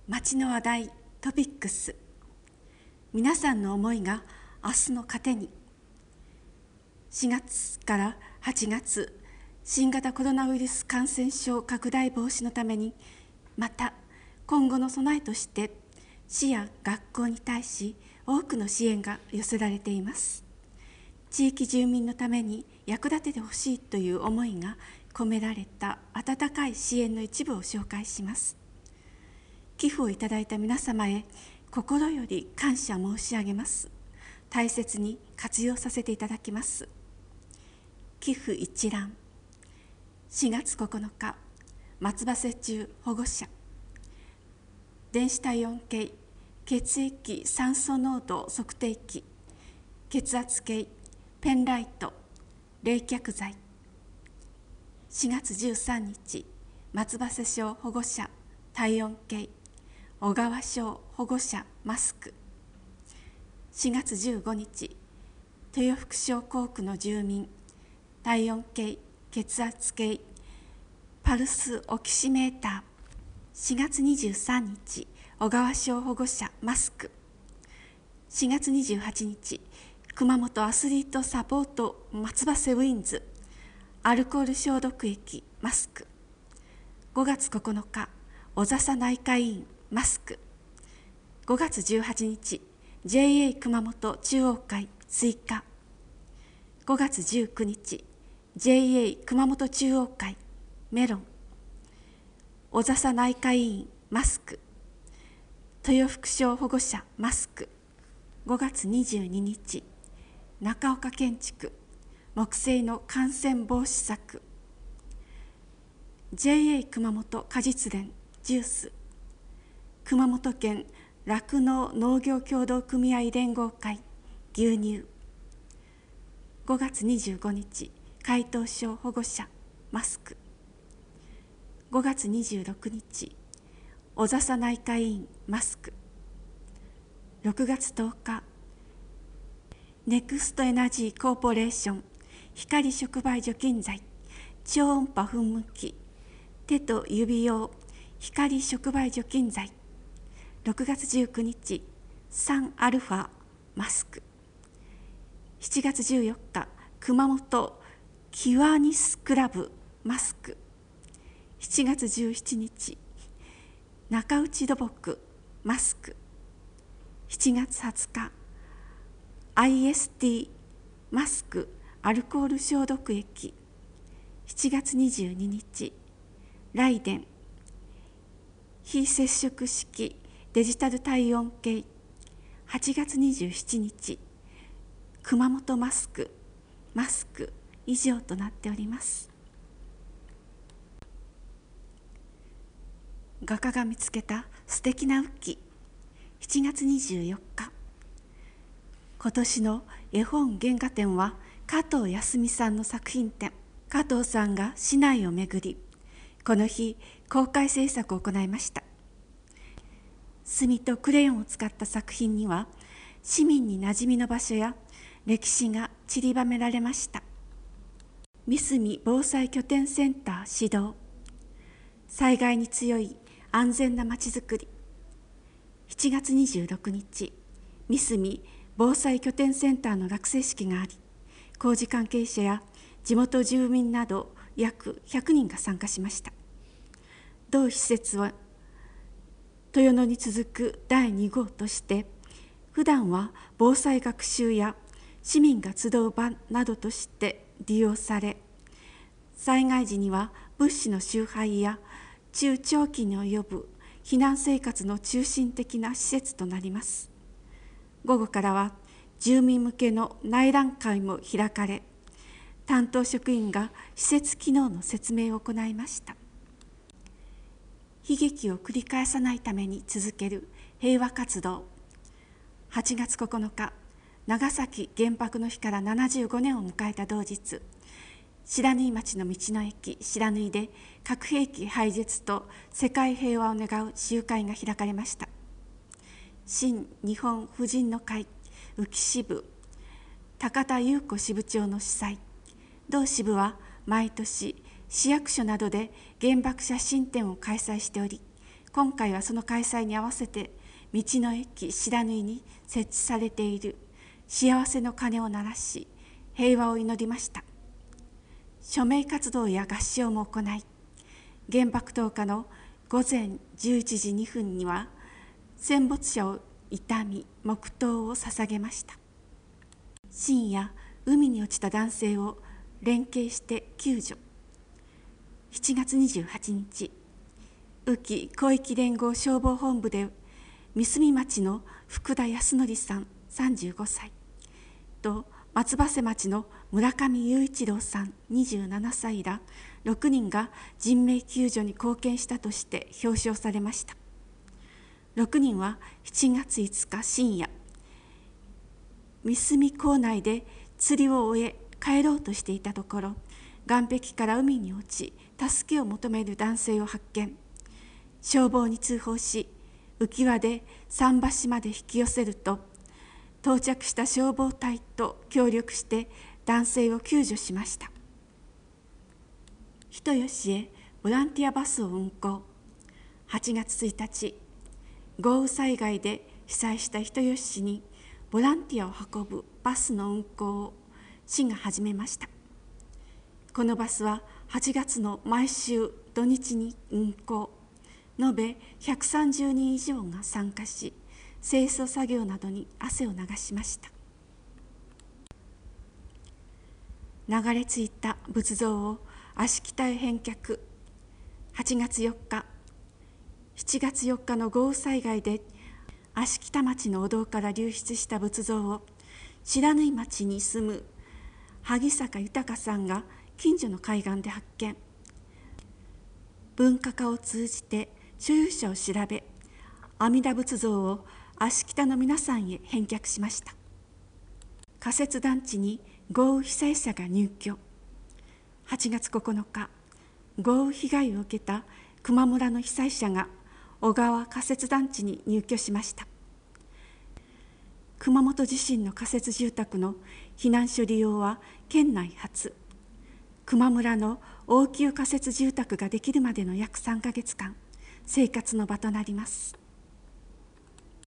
街の話題トピックス、皆さんの思いが明日の糧に。4月から8月、新型コロナウイルス感染症拡大防止のために、また今後の備えとして市や学校に対し多くの支援が寄せられています。地域住民のために役立ててほしいという思いが込められた温かい支援の一部を紹介します。寄付をいただいた皆様へ心より感謝申し上げます。大切に活用させていただきます。寄付一覧。4月9日、松葉瀬中保護者。電子体温計、血液酸素濃度測定器、血圧計、ペンライト、冷却剤。4月13日、松葉瀬小保護者体温計、小川小保護者マスク。4月15日、豊福小校区の住民体温計、血圧計、パルスオキシメーター。4月23日、小川小保護者マスク。4月28日、熊本アスリートサポート松葉瀬ウィンズアルコール消毒液マスク。5月9日、小笹内科医院マスク。5月18日、JA 熊本中央会追加。5月19日、JA 熊本中央会メロン。小笹内科医院マスク。豊福小保護者マスク。5月22日、中岡建築木製の感染防止策。JA 熊本果実連ジュース。熊本県酪農農業協同組合連合会牛乳。5月25日、海東小保護者マスク。5月26日、小笹内科医院マスク。6月10日、ネクストエナジーコーポレーション光触媒除菌剤超音波噴霧器手と指用光触媒除菌剤。6月19日、3アルファマスク。7月14日、熊本キワニスクラブマスク。7月17日、中内土木マスク。7月20日、IST マスクアルコール消毒液。7月22日、ライデン非接触式デジタル体温計。8月27日、熊本マスク以上となっております。画家が見つけた素敵な雨季。7月24日、今年の絵本原画展は加藤康美さんの作品展。加藤さんが市内を巡り、この日公開制作を行いました。墨とクレヨンを使った作品には市民に馴染みの場所や歴史が散りばめられました。三隅防災拠点センター指導。災害に強い安全なまちづくり。7月26日、三隅防災拠点センターの落成式があり、工事関係者や地元住民など約100人が参加しました。同施設は豊野に続く第2号として、普段は防災学習や市民が集う場などとして利用され、災害時には物資の集配や中長期に及ぶ避難生活の中心的な施設となります。午後からは住民向けの内覧会も開かれ、担当職員が施設機能の説明を行いました。悲劇を繰り返さないために続ける平和活動。8月9日、長崎原爆の日から75年を迎えた同日、白縫町の道の駅白縫で核兵器廃絶と世界平和を願う集会が開かれました。新日本婦人の会宇城支部高田裕子支部長の主催。同支部は毎年市役所などで原爆写真展を開催しており、 今回はその開催に合わせて道の駅白縫に設置されている幸せの鐘を鳴らし、平和を祈りました。署名活動や合唱も行い、原爆投下の午前11時2分には戦没者を悼み黙祷を捧げました。深夜、海に落ちた男性を連携して救助。7月28日、宇城広域連合消防本部で三角町の福田康則さん35歳と松葉瀬町の村上雄一郎さん27歳ら6人が人命救助に貢献したとして表彰されました。6人は7月5日深夜、三角港内で釣りを終え帰ろうとしていたところ、岸壁から海に落ち助けを求める男性を発見。消防に通報し、浮き輪で桟橋まで引き寄せると、到着した消防隊と協力して男性を救助しました。人吉へボランティアバスを運行。8月1日、豪雨災害で被災した人吉市にボランティアを運ぶバスの運行を市が始めました。このバスは8月の毎週土日に運行。延べ130人以上が参加し、清掃作業などに汗を流しました。流れ着いた仏像を芦北へ返却。8月4日、7月4日の豪雨災害で芦北町のお堂から流出した仏像を白縫町に住む萩坂豊さんが近所の海岸で発見。文化課を通じて所有者を調べ、阿弥陀仏像を芦北の皆さんへ返却しました。仮設団地に豪雨被災者が入居。8月9日、豪雨被害を受けた球磨村の被災者が小川仮設団地に入居しました。熊本地震の仮設住宅の避難所利用は県内初。球磨村の応急仮設住宅ができるまでの約3ヶ月間、生活の場となります。